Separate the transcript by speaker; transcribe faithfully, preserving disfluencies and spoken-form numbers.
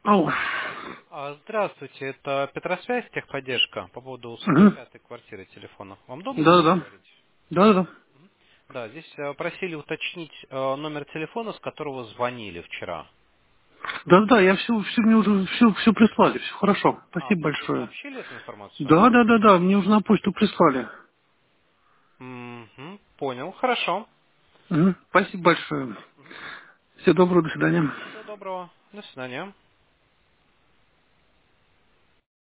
Speaker 1: Алло.
Speaker 2: А, Здравствуйте, это Петросвязь, техподдержка по поводу сорок
Speaker 1: Угу.
Speaker 2: пятой квартиры телефона. Вам удобно сейчас
Speaker 1: Да-да-да.
Speaker 2: говорить?
Speaker 1: Да-да-да.
Speaker 2: Да, здесь э, просили уточнить э, номер телефона, с которого звонили вчера.
Speaker 1: Да-да, я все, все мне уже все, все прислали, все хорошо.
Speaker 2: А,
Speaker 1: Спасибо
Speaker 2: то есть вы
Speaker 1: большое.
Speaker 2: сообщили эту информацию?
Speaker 1: Да-да-да-да, мне уже на почту прислали.
Speaker 2: Мгм, понял, хорошо.
Speaker 1: Мгм. Спасибо большое. Всего доброго, до свидания.
Speaker 2: Всего доброго, до свидания.